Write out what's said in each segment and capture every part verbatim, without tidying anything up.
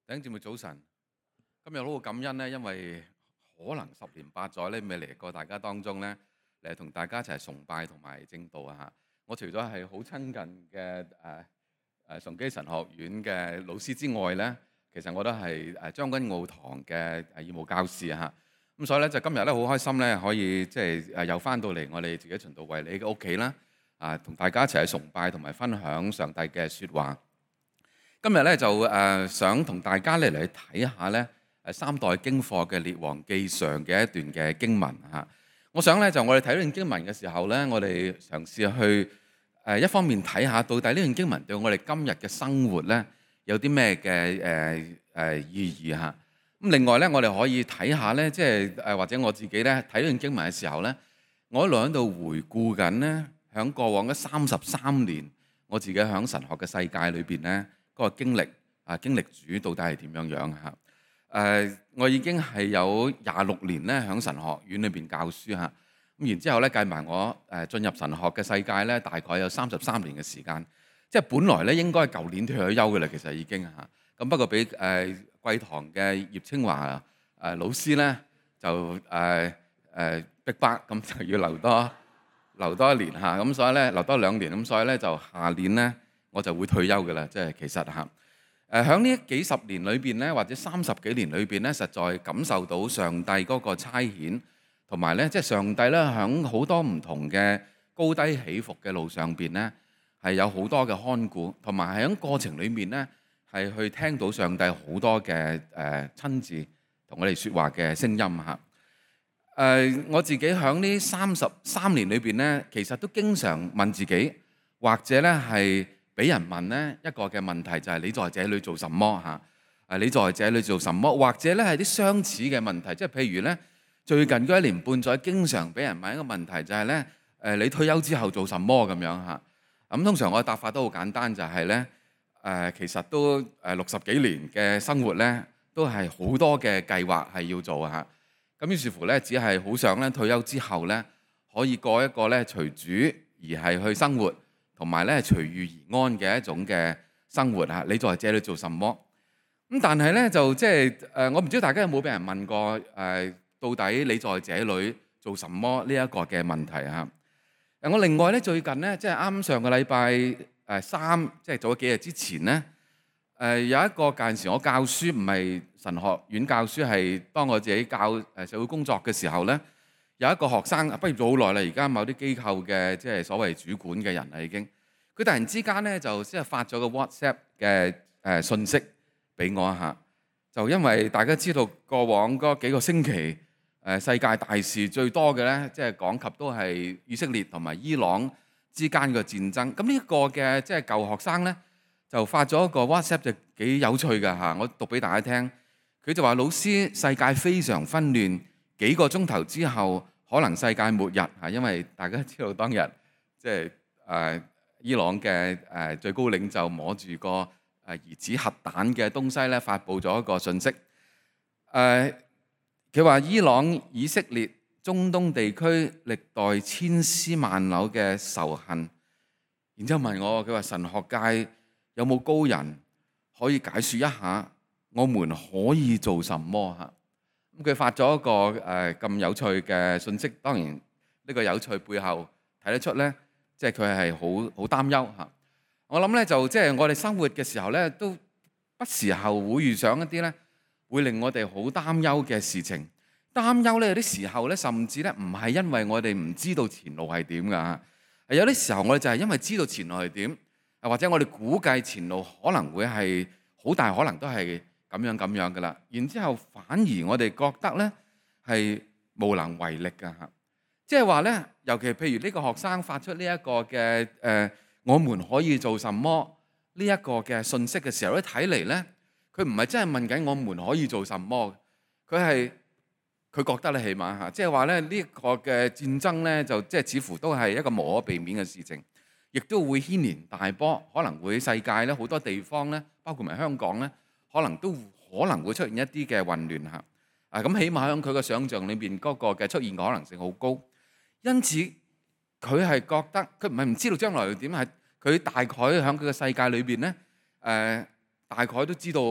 弟兄姊妹早晨，今日好感恩咧，因為可能十年八載咧未嚟過大家當中咧，嚟同大家一齊崇拜同埋證道啊！嚇，我除咗係好親近嘅誒誒崇基神學院嘅老師之外咧，其實我都係誒將軍澳堂嘅誒義務教師啊！嚇，咁所以咧就今日咧好開心咧，可以即係誒又翻到嚟我哋自己循道衛理嘅屋企啦，啊同大家一齊去崇拜同埋分享上帝嘅説話。今日咧就誒、呃、想同大家咧嚟睇下咧誒三代經課嘅列王記上嘅一段嘅經文嚇。我想咧就我哋睇呢段經文嘅時候咧，我哋嘗試去誒、呃、一方面睇下到底呢段經文對我哋今日嘅生活咧有啲咩嘅誒誒意義嚇。咁另外咧，我哋可以睇下咧，即係誒或者我自己咧睇呢段經文嘅時候咧，我一路喺度回顧緊咧，響過往嘅三十三年，我自己響神學嘅世界裏邊咧。嗰個經歷啊，經歷主到底係點樣樣嚇？誒，我已經係有廿六年咧，喺神學院裏邊教書嚇。咁然之後咧，計埋我誒進入神學嘅世界咧，大概有三十三年嘅時間。即係本來咧應該係舊年退咗休嘅啦，其實已經嚇。咁不過俾誒貴堂嘅葉清華誒老師咧，就誒誒逼迫，咁就要留多留多一年嚇。咁所以咧留多兩年，咁所以咧就下年咧。我就會退休嘅啦，即係其實嚇誒喺呢幾十年裏邊咧，或者三十幾年裏邊咧，實在感受到上帝嗰個差遣，同埋咧即係上帝咧喺好多唔同嘅高低起伏嘅路上邊咧，係有好多嘅看顧，同埋喺過程裏面咧係去聽到上帝好多嘅誒親自同我哋説話嘅聲音嚇。誒我自己喺呢三十三年裏邊咧，其實都經常問自己，或者咧係。俾人問咧一個嘅問題就係你在這裏做什麼嚇？誒你在這裏做什麼？或者咧係啲相似嘅問題，即係譬如咧最近嗰一年半載，經常俾人問一個問題就係咧誒你退休之後做什麼咁樣嚇？咁通常我嘅答法都好簡單，就係咧誒其實都誒六十幾年嘅生活咧，都係好多嘅計劃係要做嚇。咁於是乎咧，只係好想咧退休之後咧可以過一個咧隨主而係去生活。同埋咧隨遇而安嘅一種嘅生活嚇，你在這裏做什麼？咁但係咧就即係誒，我唔知大家有冇俾人問過誒、呃，到底你在這裏做什麼呢一個嘅問題嚇？誒，我另外咧最近咧即係啱上個禮拜誒三，即係早咗幾日之前咧誒、呃、有一個間時我教書唔係神學院教書，係當我自己教誒社會工作嘅時候咧。有一個學生畢業咗好耐啦，而家某啲機構嘅即係所謂主管嘅人啦已經，佢突然之間咧就即係發咗個 WhatsApp 嘅誒信息俾我一下，就因為大家知道過往嗰幾個星期誒世界大事最多嘅咧，即係講及都係以色列同埋伊朗之間嘅戰爭。咁呢一個嘅即係舊學生咧就發咗一個 WhatsApp 就幾有趣㗎嚇，我讀俾大家聽。佢就話：老師，世界非常紛亂。幾個鐘頭之後，可能世界末日嚇，因為大家知道當日即係誒伊朗嘅誒最高領袖摸住個誒疑似核彈嘅東西咧，發布咗一個信息。誒佢話伊朗、以色列、中東地區歷代千絲萬縷嘅仇恨，然之後問我，佢話神學界有冇高人可以解説一下，我們可以做什麼嚇？咁佢發咗一個誒咁有趣嘅信息，當然呢個有趣背後睇得出咧，即係佢係好好擔憂嚇。我諗咧就即係我哋生活嘅時候咧，都不時候會遇上一啲咧會令我哋好擔憂嘅事情。擔憂咧有啲時候咧，甚至咧唔係因為我哋唔知道前路係點㗎嚇，係有啲時候我哋就係因為知道前路係點，或者我哋估計前路可能會係好大可能都係。咁樣咁樣噶啦，然之後反而我哋覺得咧係無能為力噶嚇，即係話咧，尤其譬如呢個學生發出呢一個嘅誒、呃，我們可以做什麼呢一個嘅信息嘅時候咧，睇嚟咧，佢唔係真係問緊我們可以做什麼，佢係佢覺得咧，起碼嚇，即係話咧呢一個嘅戰爭咧，就即係似乎都係一個無可避免嘅事情，亦都會牽連大波，可能會世界咧好多地方咧，包括埋香港咧。可能都可能會出現一啲嘅混亂嚇，啊咁起碼喺佢嘅想像裏邊嗰個嘅出現嘅可能性好高，因此佢係覺得佢唔係唔知道將來會點，係佢大概喺佢嘅世界裏邊咧，誒大概都知道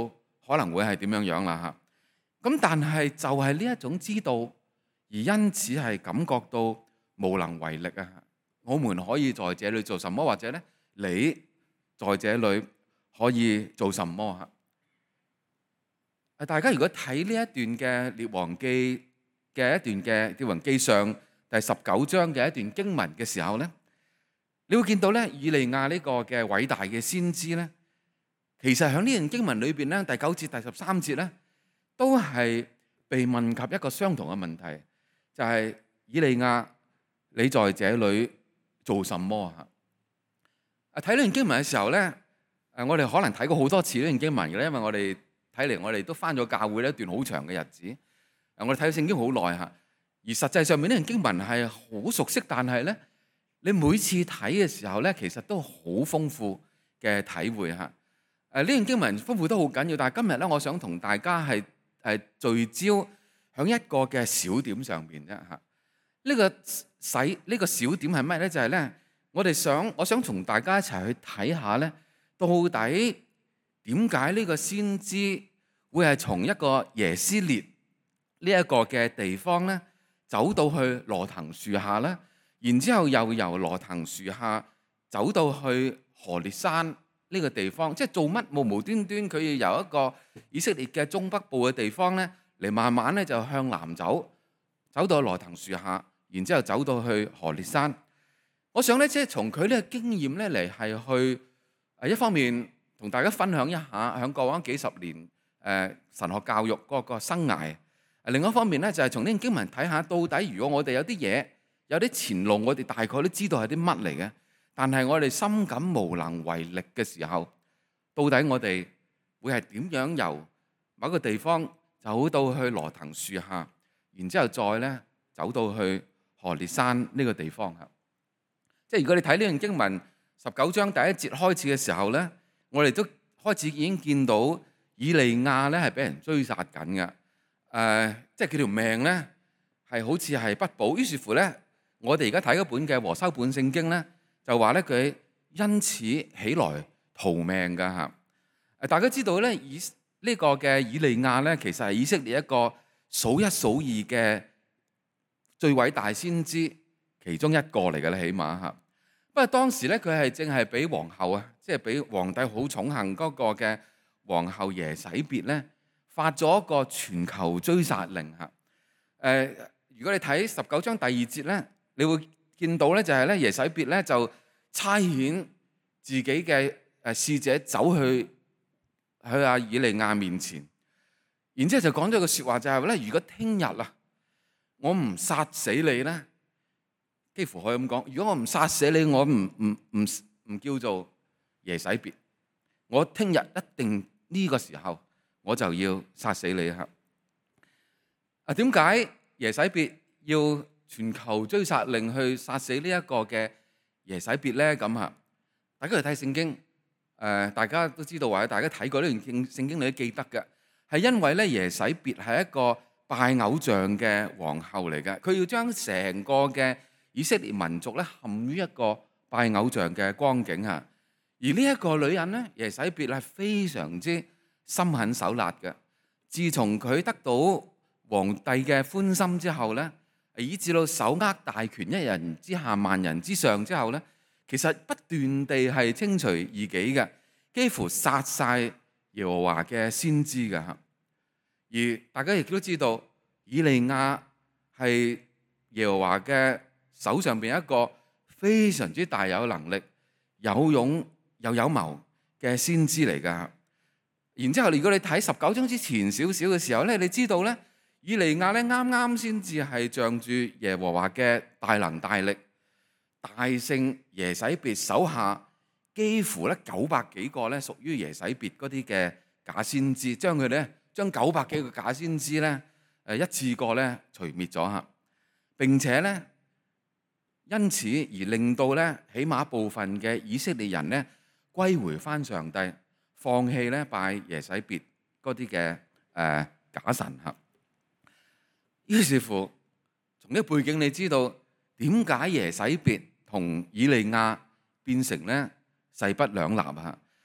可能會係點樣樣啦嚇。咁但係就係呢一種知道，而因此係感覺到無能為力啊！我們可以在這裏做什麼，或者咧你在這裏可以做什麼嚇？大家如果睇呢一段嘅列王記嘅一段嘅列王記上第十九章嘅一段經文嘅時候咧，你會見到咧以利亞呢個嘅偉大嘅先知咧，其實喺呢段經文裏邊咧，第九節、第十三節咧，都係被問及一個相同嘅問題，就係、是、以利亞，你在這裏做什麼嚇？啊，睇呢段經文嘅時候咧，誒，我哋可能睇過好多次呢段經文嘅咧，因為我哋睇嚟我哋都返咗教會一段好長嘅日子，誒，我哋睇聖經好耐嚇。而實際上面呢段經文係好熟悉，但係咧，你每次睇嘅時候咧，其實都好豐富嘅體會嚇。誒，呢段經文豐富都好緊要，但係今日咧，我想同大家係誒聚焦喺一個嘅小點上邊啫嚇。呢個使呢個小點係咩咧？就係咧，我哋想我想同大家一齊去睇下咧，到底點解呢個先知會係從一個耶斯列呢一個嘅地方咧，走到去羅騰樹下咧，然之後又由羅騰樹下走到去何烈山呢個地方，即係做乜無無端端佢要由一個以色列嘅中北部嘅地方咧，嚟慢慢咧就向南走，走到羅騰樹下，然之後走到去何烈山。我想咧，即係從佢呢個經驗咧嚟係去誒一方面同大家分享一下響過往幾十年誒神學教育嗰個生涯。另一方面咧，就係從呢段經文睇下，到底如果我哋有啲嘢，有啲前路，我哋大概都知道係啲乜嚟嘅，但係我哋深感無能為力嘅時候，到底我哋會係點樣由某個地方走到去羅騰樹下，然之後再咧走到去何烈山呢個地方嚇？即係如果你睇呢段經文十九章第一節開始嘅時候咧，我哋都開始已經見到以利亞咧係俾人追殺緊嘅。誒、呃，即係佢條命咧，係好似係不保。於是乎咧，我哋而家睇嗰本嘅和修本聖經咧，就話咧佢因此起來逃命㗎嚇。誒，大家知道咧，以呢個嘅以利亞咧，其實係以色列一個數一數二嘅最偉大先知其中一個嚟嘅咧，起碼嚇。不過當時咧，佢係正係俾皇后啊，即係俾皇帝好寵幸嗰個嘅皇后耶洗別咧，發咗一個全球追殺令嚇。誒，如果你睇十九章第二節咧，你會見到咧就係咧耶洗別咧就差遣自己嘅誒使者走去去阿以利亞面前，然之後就講咗個説話，就係咧，如果聽日啊我唔殺死你咧，幾乎可以咁講，如果我唔殺死你，我唔唔唔唔叫做耶洗別，我聽日一定呢個時候，我就要殺死你嚇！啊，點解耶洗別要全球追殺令去殺死呢一個嘅耶洗別咧？咁嚇，大家嚟睇聖經，誒，大家都知道或者大家睇過呢段聖聖經，你都記得嘅，係因為咧耶洗別係一個拜偶像嘅皇后嚟嘅，佢要將成個嘅以色列民族咧陷於一個拜偶像嘅光景嚇。而呢一個女人咧，耶洗別係非常之心狠手辣嘅。自從佢得到皇帝嘅歡心之後咧，以至到手握大權，一人之下萬人之上之後咧，其實不斷地係清除異己嘅，幾乎殺晒耶和華嘅先知嘅嚇。而大家亦都知道，以利亞係耶和華嘅手上邊一個非常之大有能力、有勇又有謀嘅先知嚟㗎。然之後，如果你睇十九章之前少少嘅時候咧，你知道咧，以利亞咧啱啱先至係仗住耶和華嘅大能大力，大勝耶洗別手下幾乎咧九百幾個咧屬於耶洗別嗰啲嘅假先知，將佢咧將九百幾個假先知咧誒一次過咧除滅咗嚇。並且咧因此而令到咧起碼部分嘅以色列人咧歸回返上帝，放棄咧拜耶洗別嗰啲嘅誒假神嚇。於是乎，從呢個背景你知道點解耶洗別同以利亞變成咧勢不兩立嚇？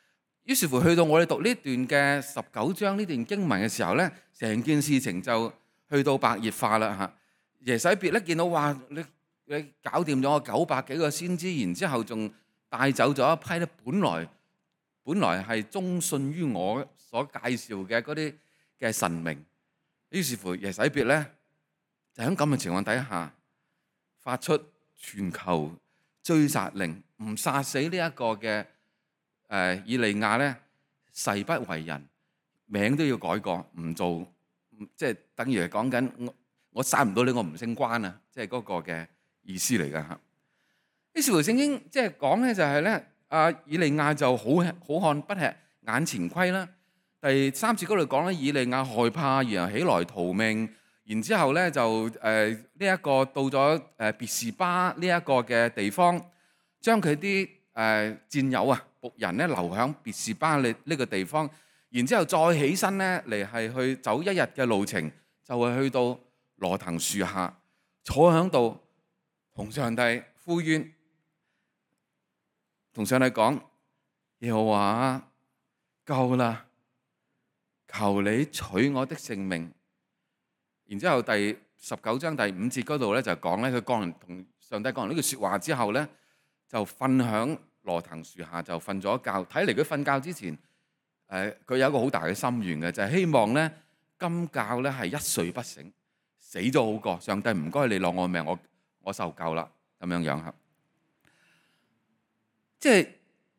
於是乎去到我哋讀呢段嘅十九章呢段經文嘅時候咧，成件事情就去到白熱化啦嚇。耶洗別咧見到話你你搞掂咗我九百幾個先知，然之後仲帶走咗一批咧，本來本來係忠信於我所介紹嘅嗰啲嘅神明。於是乎耶洗別咧就喺咁嘅情況底下發出全球追殺令，唔殺死呢一個嘅誒以利亞咧，誓不為人，名都要改過，唔做，即係等於係講緊我我殺唔到你，我唔姓關啊，即係嗰個嘅意思嚟㗎嚇。於是乎聖經即係講咧就係咧，阿以利亞就好好漢不吃眼前虧啦。第三節嗰度講咧，以利亞害怕，然後起來逃命。然之後咧就誒呢一個到咗誒別是巴呢一個嘅地方，將佢啲誒戰友啊僕人咧留喺別是巴呢呢個地方。然之後再起身咧嚟係去走一日嘅路程，就係去到羅騰樹下坐喺度同上帝呼冤，同上帝講：耶和華夠啦，求你取我的性命。然之後第十九章第五節嗰度咧就講咧，佢講完同上帝講完呢句説話之後咧，就瞓響羅騰樹下就瞓咗一覺。睇嚟佢瞓覺之前，誒、呃、佢有一個好大嘅心願嘅，就係、是、希望咧今覺咧係一睡不醒，死咗好過。上帝唔該你攞我命，我我受夠啦咁樣樣嚇。即係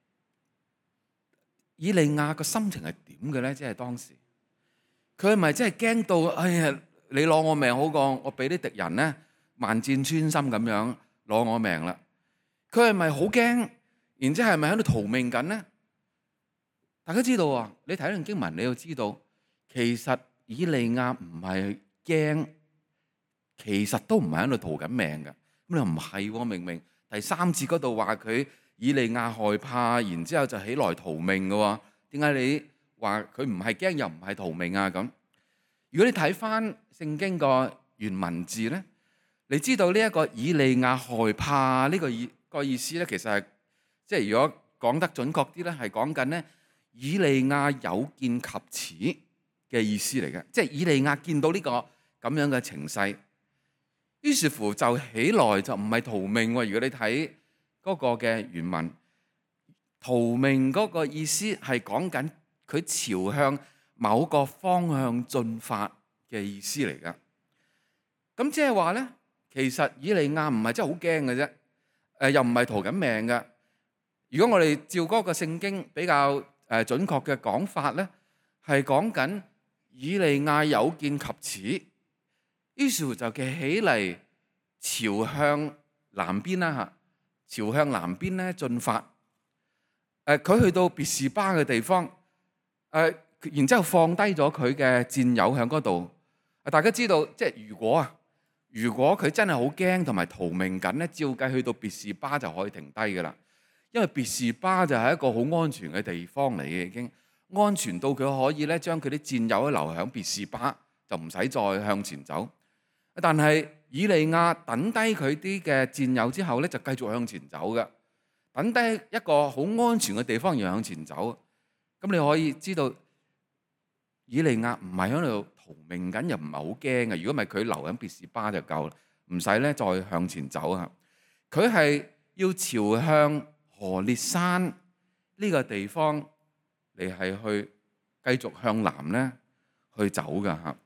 以利亞個心情係點嘅咧？即係當時佢係咪真係驚到哎呀？你攞我命好過我俾啲敵人咧萬箭穿心咁樣攞我命啦。佢係咪好驚？然之後係咪喺度逃命緊咧？大家知道啊，你睇完經文你要知道，其實以利亞唔係驚，其實都唔係喺度逃緊命嘅。咁你又唔係喎？明明第三節嗰度話佢以利亞害怕，然之後就起來逃命嘅喎。點解你話佢唔係驚又唔係逃命啊？咁如果你睇翻聖經個原文字咧，你知道呢一個以利亞害怕呢個意個意思咧，其實係即係如果講得準確啲咧，係講緊咧以利亞有見及此嘅意思嚟嘅，即係以利亞見到呢個咁樣嘅情勢，於是乎就起來就唔係逃命喎。如果你睇嗰個嘅原文，逃命嗰個意思係講緊佢朝向某個方向進發嘅意思嚟噶。咁即係話咧，其實以利亞唔係真係好驚嘅啫，誒又唔係逃緊命嘅。如果我哋照嗰個聖經比較誒準確嘅講法咧，係講緊以利亞有見及此，於是乎就企起嚟朝向南邊啦嚇，朝向南邊咧進發。誒佢去到別是巴嘅地方，誒。然之後放低咗佢嘅戰友喺嗰度。大家知道，即係如果啊，如果佢真係好驚同埋逃命緊咧，照計去到別是巴就可以停低㗎啦。因為別是巴就係一個好安全嘅地方嚟嘅，已經安全到佢可以咧將佢啲戰友留喺別是巴，就唔使再向前走。但係以利亞等低佢啲嘅戰友之後咧，就繼續向前走嘅。等低一個好安全嘅地方要向前走。咁你可以知道，以利亞唔係喺度逃命緊，又唔係好驚嘅。如果唔係佢留喺別是巴就夠啦，唔使咧再向前走啊。佢係要朝向何烈山呢個地方嚟係去繼續向南咧去走噶嚇。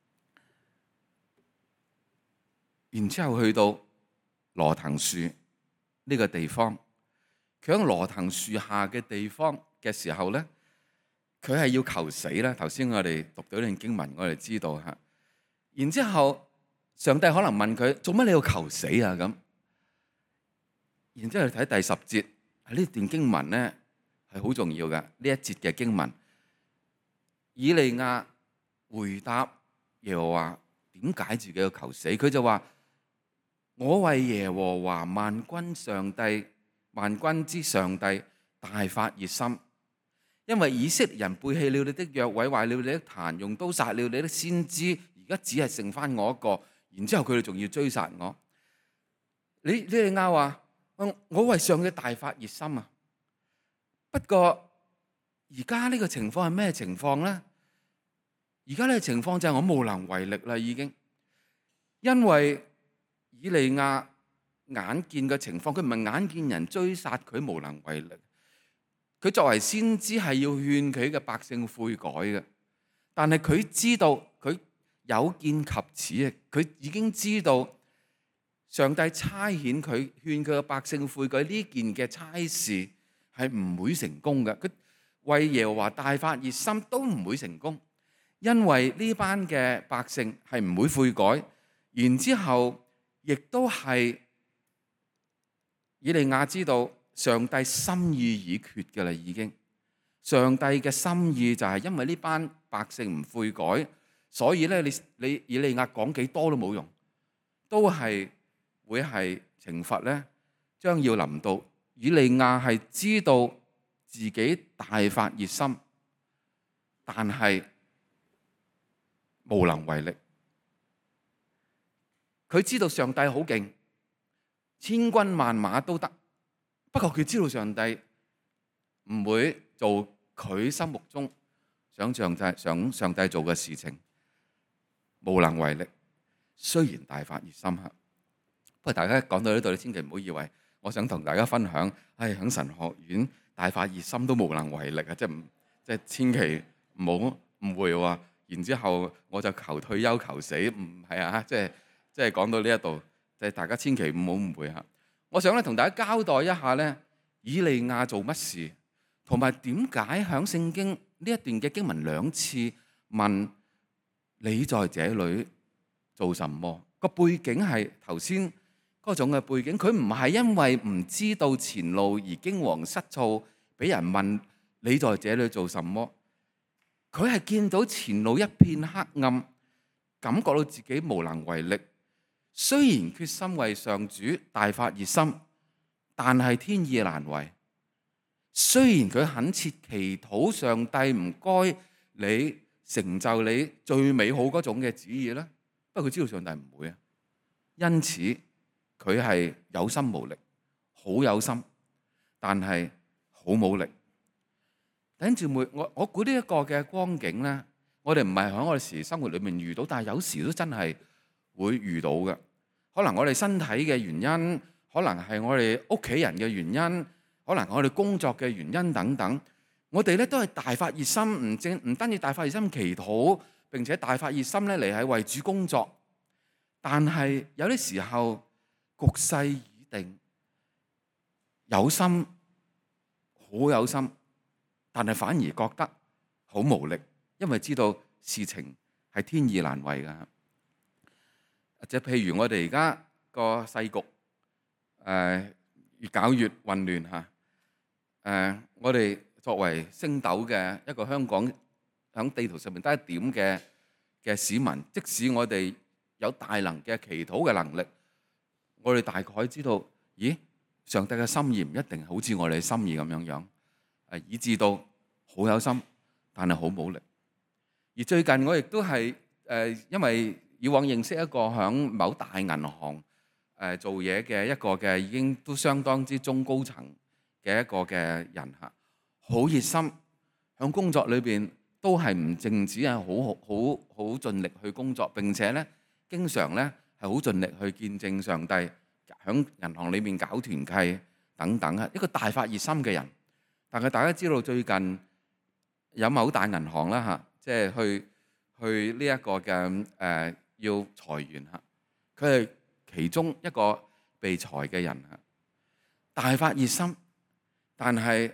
然之後去到羅騰樹呢個地方，佢喺羅騰樹下嘅地方嘅時候咧，佢係要求死啦。頭先我哋讀到呢段經文，我哋知道嚇。然之後上帝可能問佢：做乜你要求死啊？咁。然之後睇第十節，喺呢段經文咧係好重要嘅。呢一節嘅經文，以利亞回答耶和華點解自己要求死？佢就話：我為耶和華萬軍上帝、萬軍之上帝大發熱心。因為以色列人背棄了你的約，毀壞了你的壇，用刀殺了你的先知，而家只係剩翻我一個。然之後佢哋仲要追殺我。你你哋啱話，我為上帝大發熱心啊。不過而家呢個情況係咩情況呢？而家呢個情況就係我無能為力啦，已經，因為以利亞眼見嘅情況，佢唔係眼見人追殺佢無能為力，佢作為先知係要勸佢嘅百姓悔改嘅，但係佢知道佢有見及此啊，佢已經知道上帝差遣佢勸佢嘅百姓悔改呢件嘅差事係唔會成功嘅，佢為耶和華大發熱心都唔會成功，因為呢班嘅百姓係唔會悔改，然之後亦都係以利亞知道上帝心意已決嘅啦，已經上帝嘅心意就係因為呢班百姓唔悔改，所以咧你你以利亞講幾多都冇用，都係會係懲罰咧，將要臨到。以利亞係知道自己大發熱心，但係無能為力。佢知道上帝好勁，千軍萬馬都得，不過佢知道上帝唔會做佢心目中想上帝想上帝做嘅事情，無能為力。雖然大發熱心，不過大家講到呢度，你千祈唔好以為我想同大家分享，唉，喺神學院大發熱心都無能為力啊！即係唔即係千祈唔好誤會喎。然之後我就求退休求死，唔係啊！即係即係講到呢一度，即係大家千祈唔好誤會嚇。我想咧同大家交代一下咧，以利亞做乜事，同埋點解響聖經呢一段嘅經文兩次問你在這裏做什麼？個背景係頭先嗰種嘅背景，佢唔係因為唔知道前路而驚惶失措，俾人問你在這裏做什麼？佢係見到前路一片黑暗，感覺到自己無能為力。雖然決心為上主大發熱心，但係天意難違。雖然佢懇切祈禱上帝唔該你成就你最美好嗰種嘅旨意啦，不過佢知道上帝唔會啊，因此佢係有心無力，好有心，但係好冇力。弟兄姊妹，我我估呢一個嘅光景咧，我哋唔係喺我哋時生活裏面遇到，但係有時都真係會遇到嘅。可能我哋身體嘅原因，可能係我哋屋企人嘅原因，可能我哋工作嘅原因等等。我哋咧都係大發熱心，唔正唔單止大發熱心祈禱，並且大發熱心咧嚟係為主工作。但係有啲時候局勢已定，有心好有心，但係反而覺得好無力，因為知道事情係天意難違㗎。即係譬如我哋而家個世局，誒、呃、越搞越混亂嚇。誒、呃，我哋作為星斗嘅一個香港，喺地圖上面得一點嘅嘅市民，即使我哋有大能嘅祈禱嘅能力，我哋大概知道，咦，上帝嘅心意唔一定好似我哋嘅心意咁樣樣，誒，以致到好有心，但係好冇力。而最近我亦都係誒、呃，因為以往認識一個響某大銀行誒做嘢嘅一個嘅已經都相當之中高層嘅一個嘅人嚇，好熱心，響工作裏邊都係唔淨止係好好好盡力去工作，並且咧經常咧係好盡力去見證上帝，響銀行裏面搞團契等等啊，一個大發熱心嘅人。但係大家知道最近有某大銀行啦嚇，即係去去呢一個嘅誒。呃要裁員嚇，佢係其中一個被裁嘅人嚇，大發熱心，但係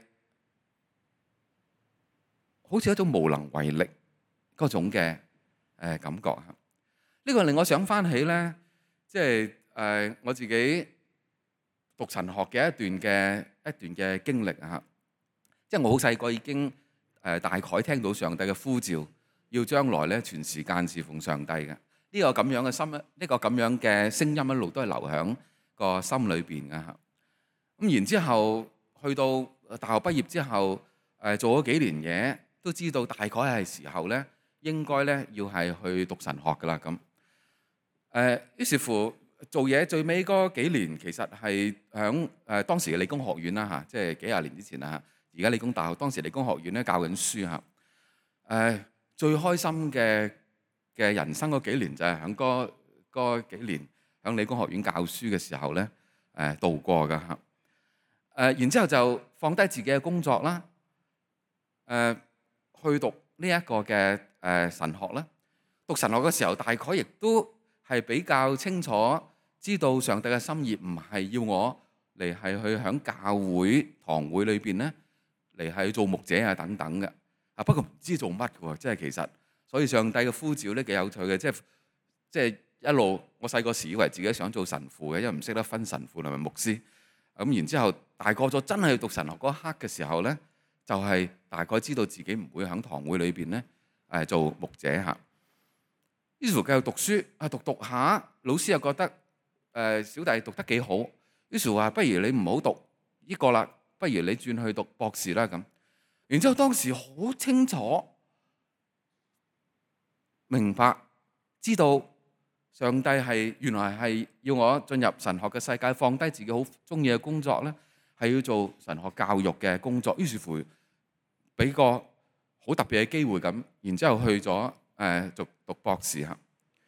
好似一種無能為力嗰種嘅誒感覺嚇。呢個令我想翻起咧，即係誒我自己讀神學嘅一段嘅一段嘅經歷嚇。即係我好細個已經誒大概聽到上帝嘅呼召，要將來咧全時間侍奉上帝嘅。呢個咁樣嘅心，呢個咁樣嘅聲音一路都係留喺個心裏邊嘅嚇。咁然之後去到大學畢業之後，誒做咗幾年嘢，都知道大概係時候咧，應該咧要係去讀神學噶啦咁。誒於是乎做嘢最尾嗰幾年，其實係響誒當時嘅理工學院啦嚇，即係幾廿年之前啦嚇。而而家理工大學，當時理工學院咧教緊書嚇。誒最開心嘅嘅人生嗰幾年就係喺嗰嗰幾年喺理工學院教書嘅時候咧誒度過㗎嚇。誒然之後就放低自己嘅工作啦，誒去讀呢一個嘅誒神學啦。讀神學嘅時候，大概亦都係比較清楚知道上帝嘅心意，唔係要我嚟係去喺教會堂會裏邊咧嚟係做牧者啊等等嘅。啊不過唔知做乜嘅喎，即係其實，所以上帝嘅呼召咧幾有趣嘅，即係即係一路我細個時以為自己想做神父嘅，因為唔識得分神父同埋牧師。咁然之後大個咗真係讀神學嗰一刻嘅時候咧，就係大概知道自己唔會喺堂會裏邊咧誒做牧者嚇。於是乎繼續讀書，啊讀讀下，老師又覺得誒小弟讀得幾好，於是話不如你唔好讀呢個啦，不如你轉去讀博士啦咁。然之後當時好清楚明白知道上帝係原來係要我進入神學嘅世界，放低自己好中意嘅工作咧，係要做神學教育嘅工作。於是乎俾個好特別嘅機會咁，然之後去咗誒讀讀博士嚇，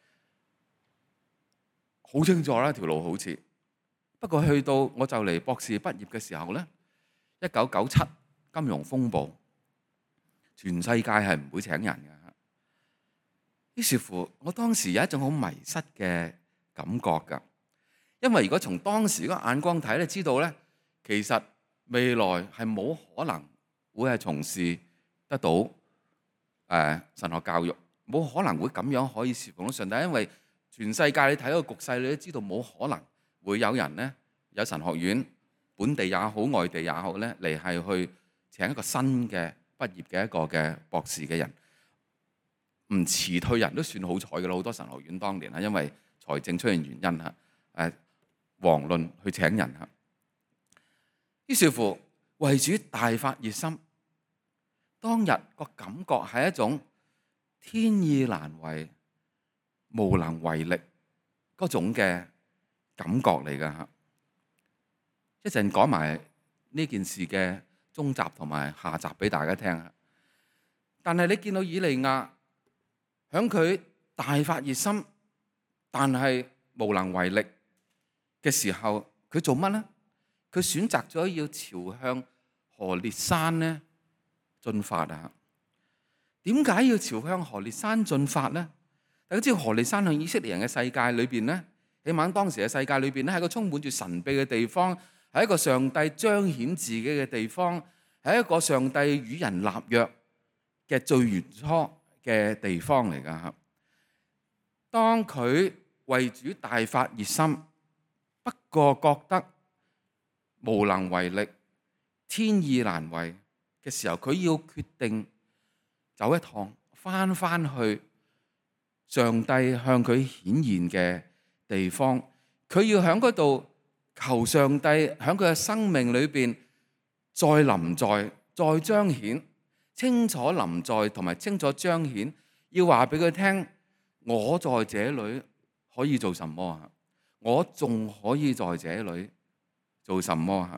好清楚啦條路好似。不過去到我就嚟博士畢業嘅時候咧，一九九七金融風暴，全世界係唔會請人嘅。於是乎，我當時有一種好迷失嘅感覺㗎，因為如果從當時嗰個眼光睇咧，知道咧其實未來係冇可能會係從事得到誒、呃、神學教育，冇可能會咁樣可以侍奉到上帝，因為全世界你睇個局勢，你都知道冇可能會有人咧有神學院，本地也好，外地也好咧嚟係去請一個新嘅畢業嘅一個嘅博士嘅人。唔辭退人都算好彩嘅啦，好多神學院當年啊，因為財政出現原因嚇，誒遑論去請人嚇。於是乎為主大發熱心，當日個感覺係一種天意難違、無能為力嗰種嘅感覺嚟㗎嚇。一陣講埋呢件事嘅中集同埋下集俾大家聽嚇。但係你見到以利亞響佢大發熱心，但係無能為力嘅時候，佢做乜呢？佢選擇咗要朝向何烈山呢進發啊！點解要朝向何烈山進發呢？大家知道何烈山喺以色列人嘅世界裏邊呢，起碼當時嘅世界裏邊咧，係一個充滿住神秘嘅地方，係一個上帝彰顯自己嘅地方，係一個上帝與人立約嘅最原初嘅地方嚟㗎嚇。當佢為主大發熱心，不過覺得無能為力、天意難違嘅時候，佢要決定走一趟，返返去上帝向佢顯現嘅地方。佢要喺嗰度求上帝喺佢嘅生命裏邊再臨在、再彰顯。清楚臨在同埋清楚彰顯，要話俾佢聽，我在這裏可以做什麼啊？我仲可以在這裏做什麼啊？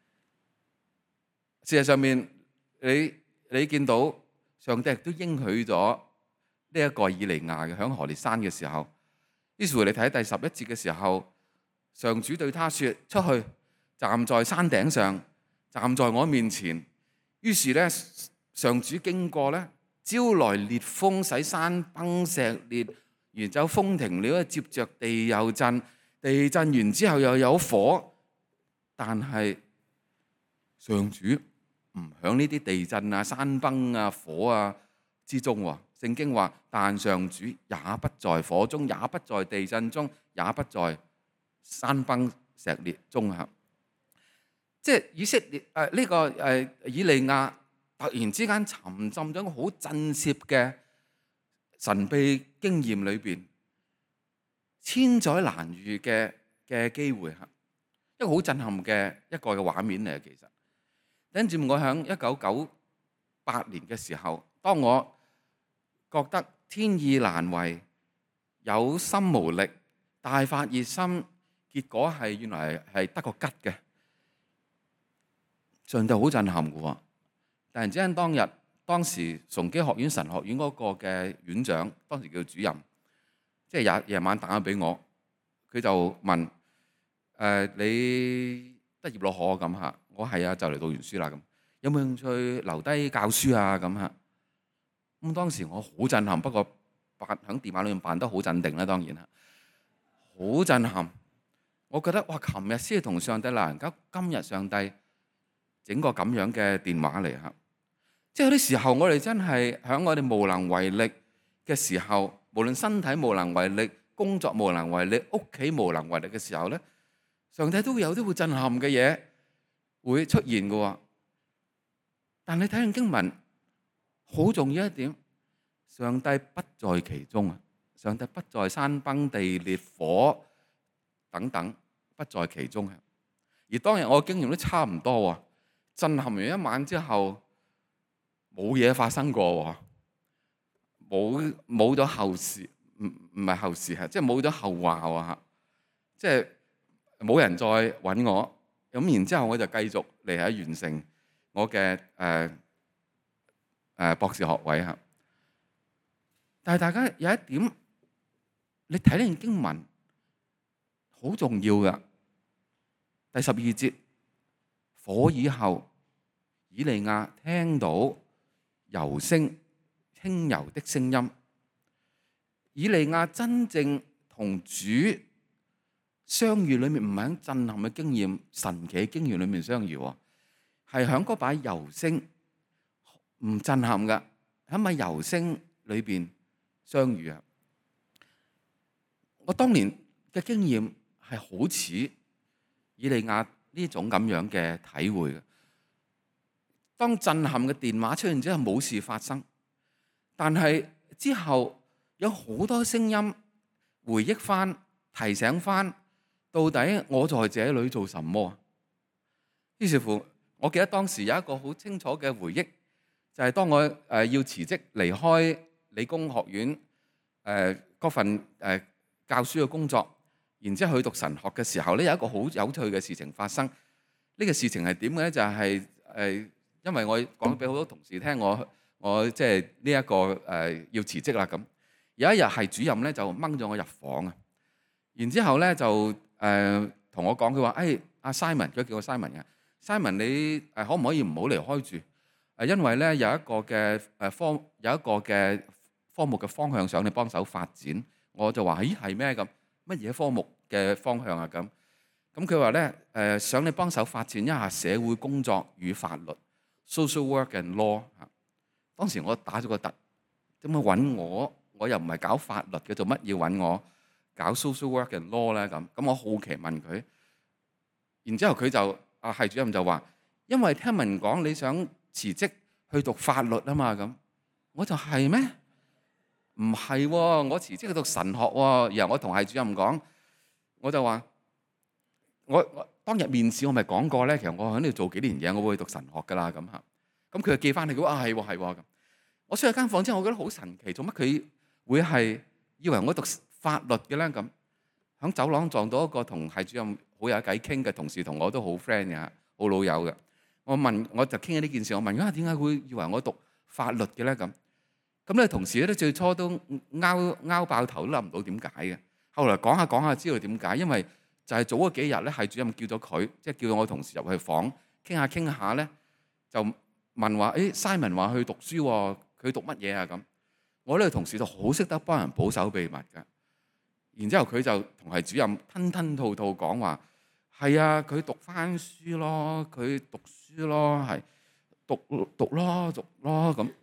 事實上面，你你見到上帝亦都應許咗呢一個以利亞嘅響何烈山嘅時候，於是乎你睇第十一節嘅時候，上主對他說：出去，站在山頂上，站在我面前。於是咧。上主經過咧，招來烈風，使山崩石裂，然之後風停了，接着地又震，地震完之後又有火。但係上主唔響呢啲地震啊、山崩啊、火啊之中喎。聖經話：但上主也不在火中，也不在地震中，也不在山崩石裂中嚇。即係以色列誒呢、呃這個誒、呃、以利亞。突然之間沉浸咗好震懾嘅神秘經驗裏邊，千載難遇嘅嘅機會嚇，一個好震撼嘅一個嘅畫面嚟。其實跟住我喺一九九八年嘅時候，當我覺得天意難違、有心無力、大發熱心，結果係原來係得個吉嘅，上帝好震撼嘅喎。 突然之間當日當時崇基學院神學院嗰個嘅院長，當時叫主任，即係夜夜晚打咗俾我，佢就問：誒、呃、你畢業咯可咁嚇？我係啊，就嚟讀完書啦咁，有冇興趣留低教書啊咁嚇？咁當時我好震撼，不過扮喺電話裏面扮得好鎮定啦，當然啦，好震撼。我覺得哇，琴日先係同上帝鬧人交，今日上帝整個咁樣嘅電話嚟嚇。即係有啲時候，我哋真係喺我哋無能為力嘅時候，無論身體無能為力、工作無能為力、屋企無能為力嘅時候咧，上帝都會有啲會震撼嘅嘢會出現嘅喎。但你睇完經文，好重要一點，上帝不在其中啊！上帝不在山崩地裂火等等，不在其中啊！而當日我嘅經驗都差唔多喎，震撼完一晚之後，冇嘢發生過喎，冇冇咗後事，唔唔係後事係，即係冇咗後話喎嚇，即係冇人再揾我，咁然之後我就繼續嚟喺完成我嘅誒誒博士學位嚇。但係大家有一點，你睇呢段經文好重要㗎，第十二節，火以後，以利亞聽到柔聲輕柔的聲音。以利亞真正同主相遇裏面，唔係喺震撼嘅經驗、神奇嘅經驗裏面相遇喎，係喺嗰把柔聲唔震撼㗎，喺把柔聲裏邊相遇啊！我當年嘅經驗係好似以利亞呢種咁樣嘅體會嘅。當震撼嘅電話出現之後，冇事發生，但係之後有好多聲音回憶翻、提醒翻，到底我在這裡做什麼？於是乎，我記得當時有一個好清楚嘅回憶，就係當我誒要辭職離開理工學院誒嗰份誒教書嘅工作，然之後去讀神學嘅時候咧，有一個好有趣嘅事情發生。呢個事情係點嘅咧？就係誒，因為我講俾好多同事聽，我我即係呢一個誒要辭職啦咁。有一日係主任咧就掹咗我入房啊，然之後咧就誒同我講，佢話：誒阿 Simon，佢叫我 Simon 嘅 Simon，你誒可唔可以唔好離開住？誒，因為咧有一個嘅誒科有一個嘅科目嘅方向想你幫手發展。我就話：咦係咩咁？乜嘢科目嘅方向啊咁？咁佢話咧誒想你幫手發展一下社會工作與法律 （social work and law） 嚇。當時我打咗個突，點解揾我？我又唔係搞法律嘅，做乜要揾我搞 social work and law 咧？咁咁我好奇問佢，然之後佢就啊係主任就話：因為聽聞講你想辭職去讀法律啊嘛咁。我就係咩？唔係喎，我辭職去讀神學喎。然後我同係主任講，我就話：我我當日面試我咪講過咧，其實我喺呢度做幾年嘢，我會去讀神學噶啦咁嚇。咁佢就記翻嚟，佢話啊係喎係喎咁。我出咗間房之後，我覺得好神奇，做乜佢會係以為我讀法律嘅咧咁？喺走廊撞到一個同係主任好有偈傾嘅同事，同我都好 friend 嘅，好老友嘅。我問我就傾緊呢件事，我問啊點解會以為我讀法律嘅咧咁？咁咧同事咧最初都拗拗爆頭都諗唔到點解嘅。後來講下講下知道點解，因為就係早嗰幾日咧，係主任叫咗佢，即係叫我同事入去房傾下傾下咧，就問話：誒 Simon 話去讀書喎，佢讀乜嘢啊咁？我呢個同事就好識得幫人保守秘密㗎。然之後佢就同係主任吞吞吐吐講話：係啊，佢讀翻書咯，佢讀書咯，係讀讀咯，讀咯咁。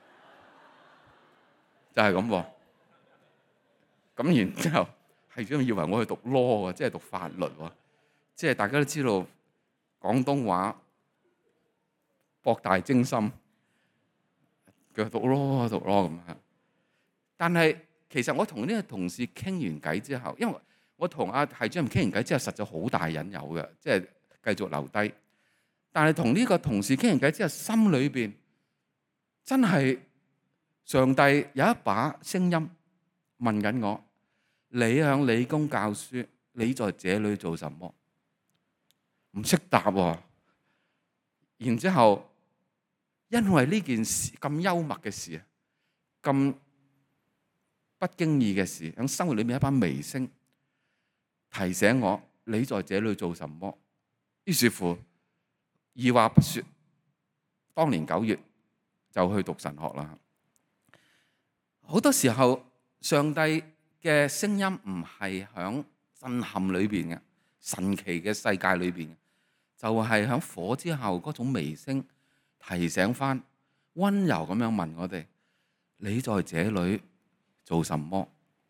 就係咁喎，咁然之後係主任以為我去讀 law 喎，即係讀法律喎，即係大家都知道廣東話博大精深，佢讀 law 讀 law 咁嚇。但係其實我同呢個同事傾完偈之後，因為我同阿係主任傾完偈之後，實在好大引誘嘅，即係繼續留低。但係同呢個同事傾完偈之後，心裏邊真係〜上帝有一把聲音問緊我：你響理工教書，你在這裡做什麼？唔識答喎。然之後因為呢件事咁幽默嘅事，咁不經意嘅事，喺生活裏面一班微聲提醒我，你在這裏做什麼？於是乎，二話不說，當年九月就去讀神學啦。好多時候，上帝嘅聲音唔係響震撼裏邊嘅神奇嘅世界裏邊，就係響火之後嗰種微聲提醒翻，溫柔咁樣問我哋：你在這裏做什麼？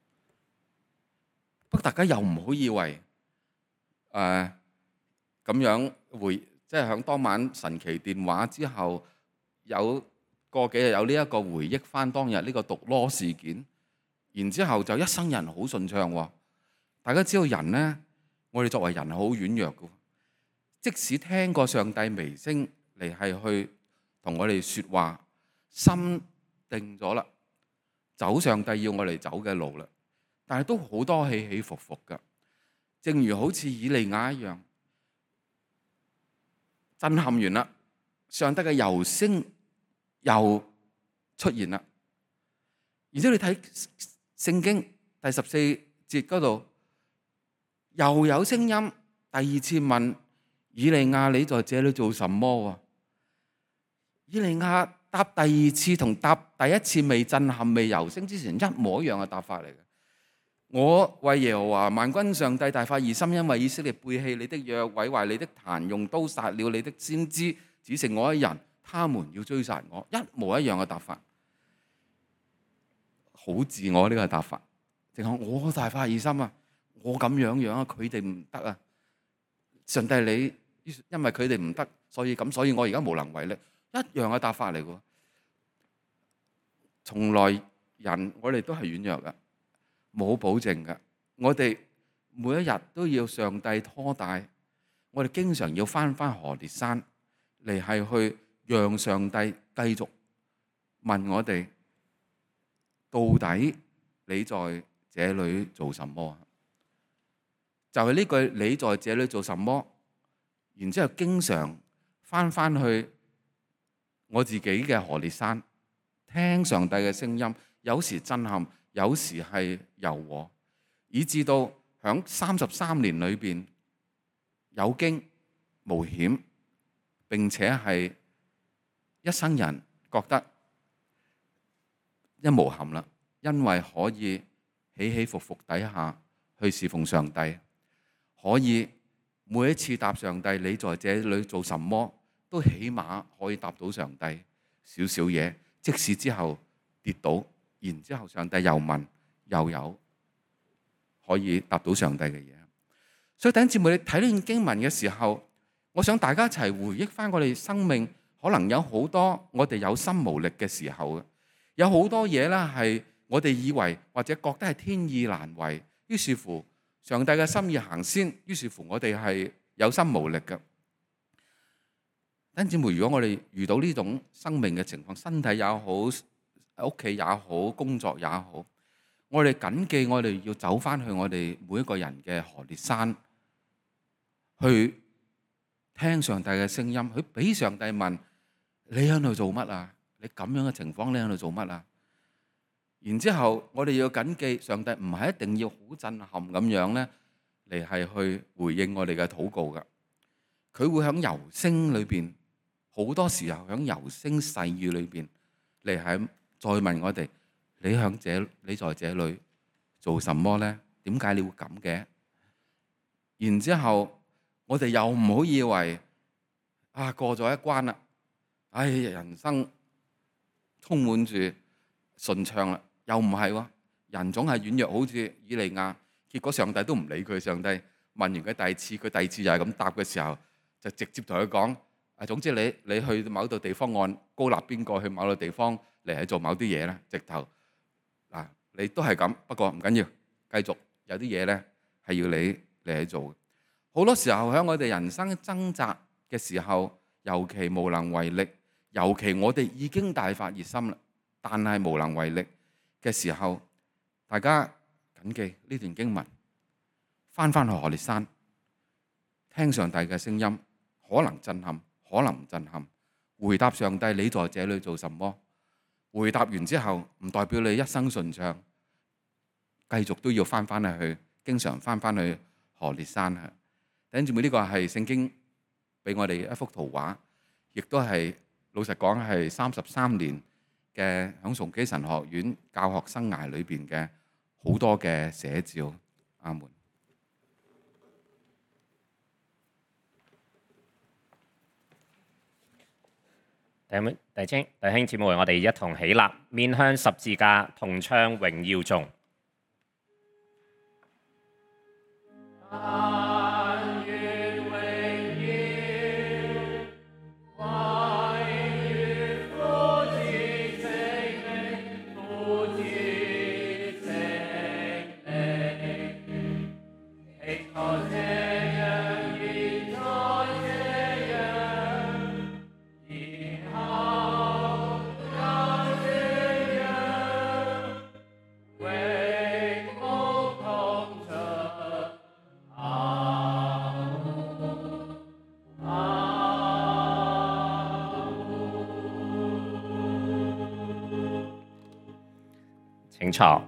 不過大家又唔好以為誒咁樣回，即係響當晚神奇電話之後，有個幾日有呢一個回憶翻當日呢個毒螺事件，然之後就一生人好順暢喎。大家知道人呢，我哋作為人好軟弱嘅，即使聽過上帝微聲嚟係去同我哋説話，心定咗啦，走上帝要我哋走嘅路啦，但係都好多起起伏伏㗎。正如好似以利亞一樣，震撼完啦，上帝嘅柔聲又出現啦。然之後你睇聖經第十四節嗰度，又有聲音第二次問以利亞：你在這裏做什麼？以利亞答第二次同答第一次未震撼未柔聲之前一模一樣嘅答法嚟嘅。我為耶和華萬軍上帝大發熱心，因為以色列背棄你的約，毀壞你的壇，用刀殺了你的先知，只剩我一人，他們要追殺我。一模一樣嘅答法，好自我呢個答法，淨係我大發熱心啊，我咁樣樣啊，佢哋唔得啊。上帝你因為佢哋唔得，所以咁，所以我而家無能為力，一樣嘅答法嚟嘅。從來人我哋都係軟弱嘅。冇保證嘅，我哋每一日都要上帝拖帶，我哋經常要翻翻何烈山嚟，係去讓上帝繼續問我哋：到底你在這裏做什麼？就係呢句你在這裏做什麼？然之後經常翻翻去我自己嘅何烈山，聽上帝嘅聲音，有時震撼，有時係柔和，以至到響三十三年裏邊有驚無險，並且係一生人覺得一無憾啦，因為可以起起伏伏底下去侍奉上帝，可以每一次答上帝你在這裏做什麼，都起碼可以答到上帝少少嘢，即使之後跌倒。然之後，上帝又問，又有可以答到上帝嘅嘢。所以弟兄姊妹，你睇呢段經文嘅時候，我想大家一齊回憶翻我哋生命，可能有好多我哋有心無力嘅時候嘅，有好多嘢咧係我哋以為或者覺得係天意難違，於是乎上帝嘅心意行先，於是乎我哋係有心無力嘅。弟兄姊妹，如果我哋遇到呢種生命嘅情況，身體也好，喺屋企也好，工作也好，我哋謹記我哋要走翻去我哋每一個人嘅何烈山，去聽上帝嘅聲音，去俾上帝問你喺度做乜啊？你咁樣嘅情況，你喺度做乜啊？然之後我哋要謹記，上帝唔係一定要好震撼咁樣咧嚟係去回應我哋嘅禱告噶，佢會響柔聲裏邊，好多時候響柔聲細語裏邊嚟係。再問我哋：你響這，你在這裏做什麼呢？點解你會咁嘅？然之後我哋又唔好以為啊過咗一關啦，唉人生充滿住順暢啦，又唔係喎。人總係軟弱，好似以利亞，結果上帝都唔理佢。上帝問完佢第二次，佢第二次又係咁答嘅時候，就直接同佢講：啊，總之你你去某度地方按高立邊個去某度地方。嚟係做某啲嘢咧，直頭嗱，你都係咁，不過唔緊要，繼續有啲嘢咧係要你嚟去做。好多時候喺我哋人生掙扎嘅時候，尤其無能為力，尤其我哋已經大發熱心啦，但係無能為力嘅時候，大家謹記呢段經文，翻返去何烈山，聽上帝嘅聲音，可能震撼，可能唔震撼， 回答上帝你在這裡做什麼？回答完之後唔代表你一生順暢，繼續都要翻返去，經常翻返去何烈山啊！弟兄姊妹，呢個係聖經俾我哋一幅圖畫，亦都係老實講係三十三年嘅響崇基神學院教學生涯裏邊嘅好多嘅寫照。阿門。 弟兄弟兄弟兄姊妹，我哋一同起立，面向十字架，同唱榮耀頌。請坐。